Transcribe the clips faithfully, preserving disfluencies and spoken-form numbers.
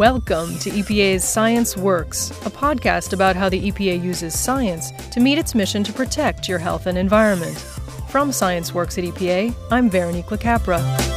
Welcome to E P A's Science Works, a podcast about how the E P A uses science to meet its mission to protect your health and environment. From Science Works at E P A, I'm Veronique LaCapra.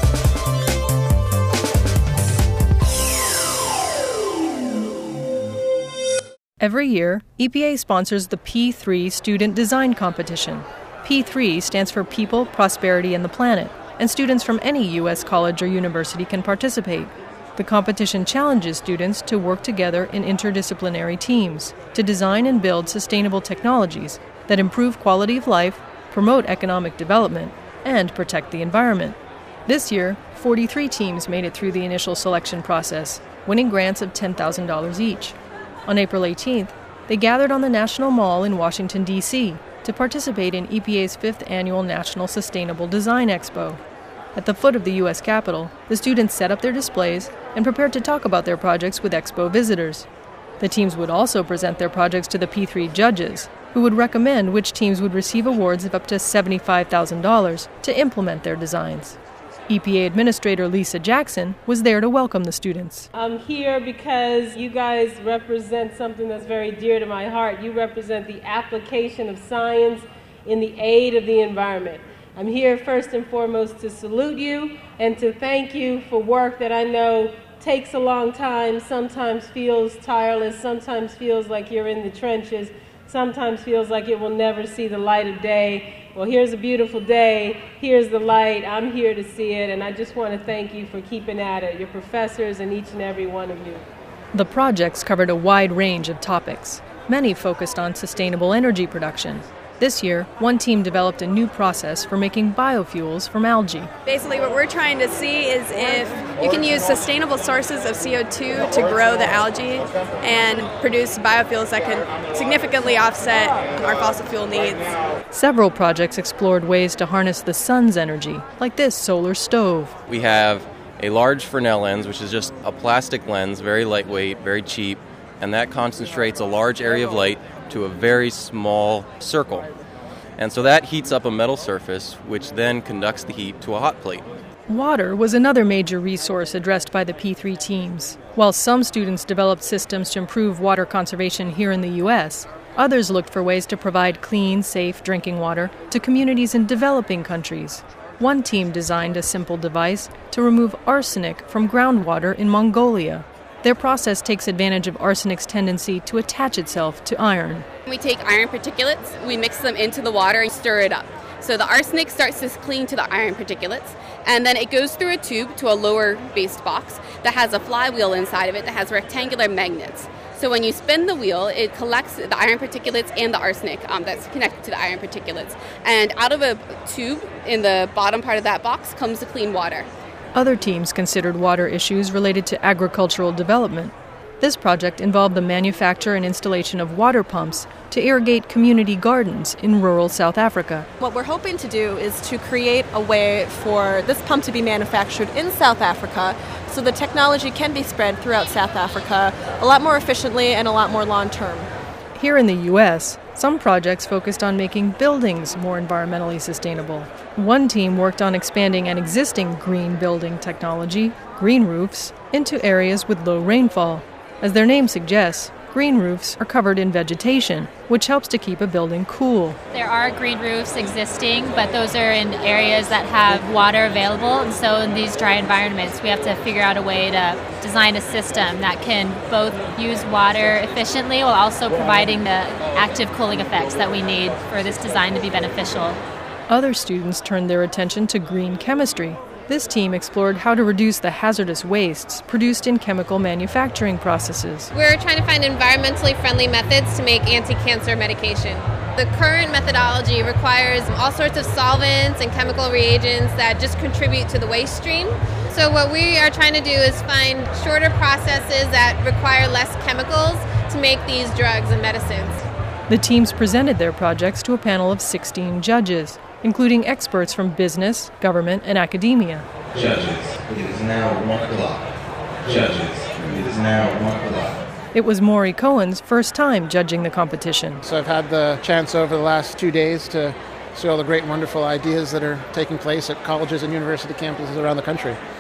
Every year, E P A sponsors the P three Student Design Competition. P three stands for People, Prosperity, and the Planet, and students from any U S college or university can participate. The competition challenges students to work together in interdisciplinary teams to design and build sustainable technologies that improve quality of life, promote economic development, and protect the environment. This year, forty-three teams made it through the initial selection process, winning grants of ten thousand dollars each. On April eighteenth, they gathered on the National Mall in Washington, D C to participate in E P A's fifth annual National Sustainable Design Expo. At the foot of the U S Capitol, the students set up their displays and prepared to talk about their projects with expo visitors. The teams would also present their projects to the P three judges, who would recommend which teams would receive awards of up to seventy-five thousand dollars to implement their designs. E P A Administrator Lisa Jackson was there to welcome the students. I'm here because you guys represent something that's very dear to my heart. You represent the application of science in the aid of the environment. I'm here first and foremost to salute you and to thank you for work that I know takes a long time, sometimes feels tireless, sometimes feels like you're in the trenches, sometimes feels like it will never see the light of day. Well, here's a beautiful day, here's the light, I'm here to see it, and I just want to thank you for keeping at it, your professors and each and every one of you. The projects covered a wide range of topics. Many focused on sustainable energy production. This year, one team developed a new process for making biofuels from algae. Basically, what we're trying to see is if you can use sustainable sources of C O two to grow the algae and produce biofuels that can significantly offset our fossil fuel needs. Several projects explored ways to harness the sun's energy, like this solar stove. We have a large Fresnel lens, which is just a plastic lens, very lightweight, very cheap, and that concentrates a large area of light to a very small circle. And so that heats up a metal surface, which then conducts the heat to a hot plate. Water was another major resource addressed by the P three teams. While some students developed systems to improve water conservation here in the U S, others looked for ways to provide clean, safe drinking water to communities in developing countries. One team designed a simple device to remove arsenic from groundwater in Mongolia. Their process takes advantage of arsenic's tendency to attach itself to iron. We take iron particulates, we mix them into the water and stir it up. So the arsenic starts to cling to the iron particulates, and then it goes through a tube to a lower based box that has a flywheel inside of it that has rectangular magnets. So when you spin the wheel, it collects the iron particulates and the arsenic um, that's connected to the iron particulates. And out of a tube in the bottom part of that box comes the clean water. Other teams considered water issues related to agricultural development. This project involved the manufacture and installation of water pumps to irrigate community gardens in rural South Africa. What we're hoping to do is to create a way for this pump to be manufactured in South Africa so the technology can be spread throughout South Africa a lot more efficiently and a lot more long-term. Here in the U S, some projects focused on making buildings more environmentally sustainable. One team worked on expanding an existing green building technology, green roofs, into areas with low rainfall. As their name suggests, green roofs are covered in vegetation, which helps to keep a building cool. There are green roofs existing, but those are in areas that have water available, and so in these dry environments, we have to figure out a way to design a system that can both use water efficiently while also providing the active cooling effects that we need for this design to be beneficial. Other students turned their attention to green chemistry. This team explored how to reduce the hazardous wastes produced in chemical manufacturing processes. We're trying to find environmentally friendly methods to make anti-cancer medication. The current methodology requires all sorts of solvents and chemical reagents that just contribute to the waste stream. So what we are trying to do is find shorter processes that require less chemicals to make these drugs and medicines. The teams presented their projects to a panel of sixteen judges, including experts from business, government, and academia. Judges, it is now one o'clock. Judges, it is now one o'clock. It was Maury Cohen's first time judging the competition. So I've had the chance over the last two days to see all the great and wonderful ideas that are taking place at colleges and university campuses around the country.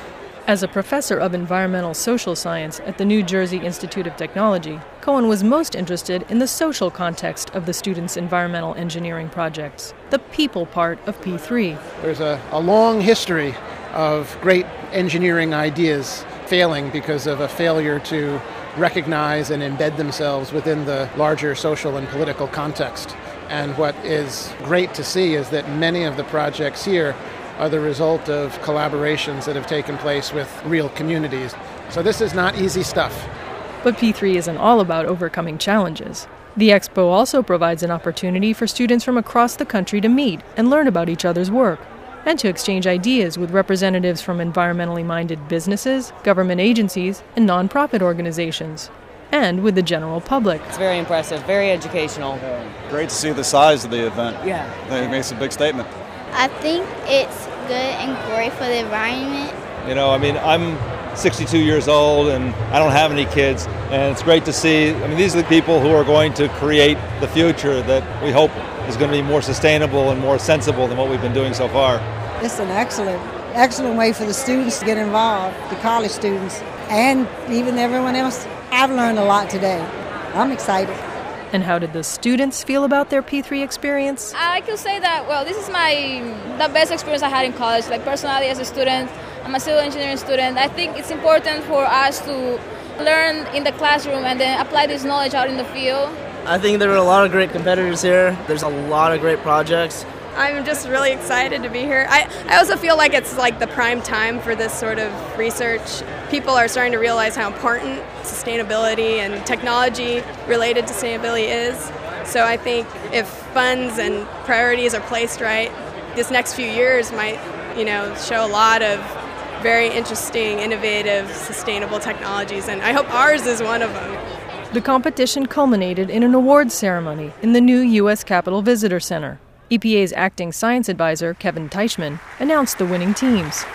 As a professor of environmental social science at the New Jersey Institute of Technology, Cohen was most interested in the social context of the students' environmental engineering projects, the people part of P three. There's a, a long history of great engineering ideas failing because of a failure to recognize and embed themselves within the larger social and political context. And what is great to see is that many of the projects here are the result of collaborations that have taken place with real communities. So this is not easy stuff. But P three isn't all about overcoming challenges. The expo also provides an opportunity for students from across the country to meet and learn about each other's work, and to exchange ideas with representatives from environmentally minded businesses, government agencies, and nonprofit organizations, and with the general public. It's very impressive, very educational. Great to see the size of the event. Yeah. I think it makes a big statement. I think it's good and great for the environment. You know, I mean, I'm sixty-two years old and I don't have any kids, and it's great to see, I mean, these are the people who are going to create the future that we hope is going to be more sustainable and more sensible than what we've been doing so far. It's an excellent, excellent way for the students to get involved, the college students, and even everyone else. I've learned a lot today. I'm excited. And how did the students feel about their P three experience? I could say that, well, this is my the best experience I had in college. Like, personally, as a student, I'm a civil engineering student. I think it's important for us to learn in the classroom and then apply this knowledge out in the field. I think there are a lot of great competitors here. There's a lot of great projects. I'm just really excited to be here. I, I also feel like it's like the prime time for this sort of research. People are starting to realize how important sustainability and technology related to sustainability is. So I think if funds and priorities are placed right, this next few years might, you know, show a lot of very interesting, innovative, sustainable technologies, and I hope ours is one of them. The competition culminated in an awards ceremony in the new U S Capitol Visitor Center. E P A's acting science advisor, Kevin Teichman, announced the winning teams.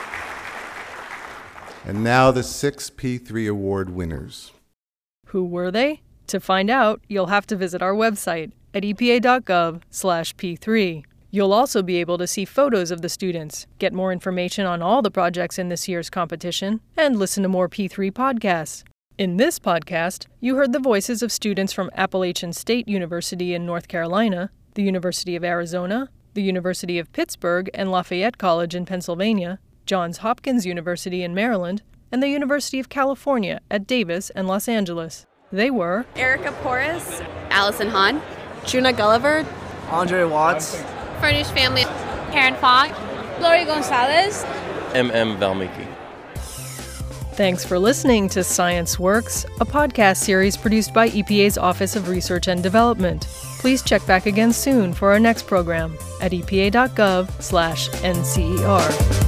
And now the six P three award winners. Who were they? To find out, you'll have to visit our website at e p a dot gov slash p three. You'll also be able to see photos of the students, get more information on all the projects in this year's competition, and listen to more P three podcasts. In this podcast, you heard the voices of students from Appalachian State University in North Carolina, the University of Arizona, the University of Pittsburgh and Lafayette College in Pennsylvania, Johns Hopkins University in Maryland, and the University of California at Davis and Los Angeles. They were Erica Porras, Allison Hahn, Juna Gulliver, Andre Watts, Furnish Family, Karen Fong, Lori Gonzalez, M M Valmiki. Thanks for listening to Science Works, a podcast series produced by E P A's Office of Research and Development. Please check back again soon for our next program at e p a dot gov slash N C E R.